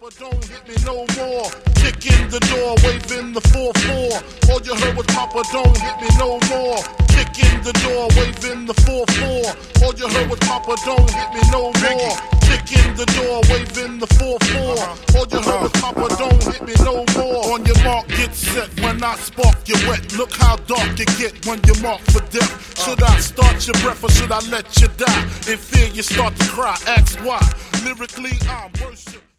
Papa, don't hit me no more. Kick in the door, waving the 4-4. All you heard was Papa, don't hit me no more. Kick in the door, waving the 4-4. All you heard was Papa, don't hit me no more. Kick in the door, waving the 4-4. All you heard was Papa, don't hit me no more. On your mark, get set. When I spark, you wet. Look how dark you get when you're marked for death. Should I start your breath or should I let you die? In fear, you start to cry. Ask why. Lyrically, I'm worship.